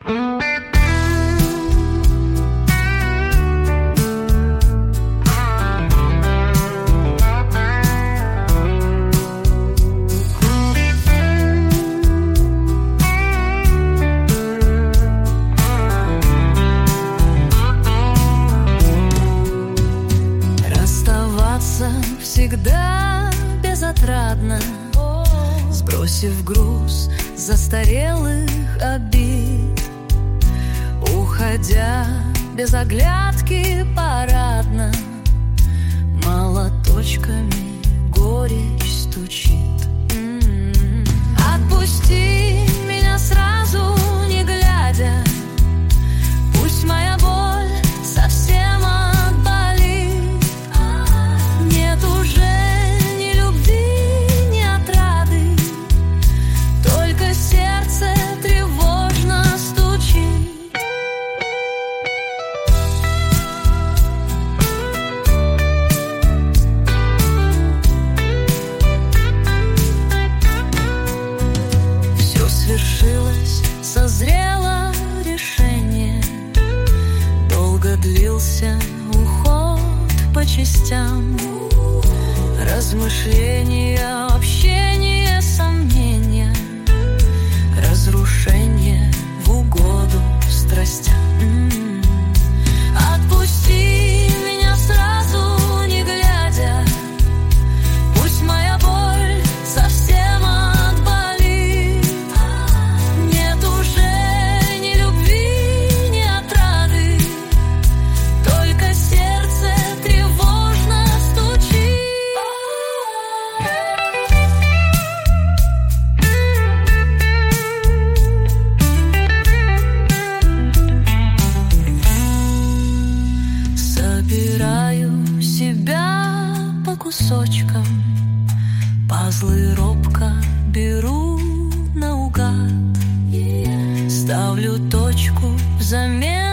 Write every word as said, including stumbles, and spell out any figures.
Всегда безотрадно, сбросив груз застарелых обид, уходя без оглядки парадно, молоточками горечь стучит. М-м-м. Отпусти меня сразу, не глядя, пусть моя боль совсем отболит. Нет уже ни любви, ни отрады, только сердце тревожно стучит. Все свершилось, созрело решение. Долго длился уход по частям, размышления, общение, сомнения, разрушение в угоду страстям. М-м-м. Отпусти меня сразу, не глядя, пусть моя боль совсем отболит. Нет уже ни любви, ни отрады, только сердце тревожно стучит. Собираю себя по кусочкам, пазлы робко беру наугад, ставлю точку взамен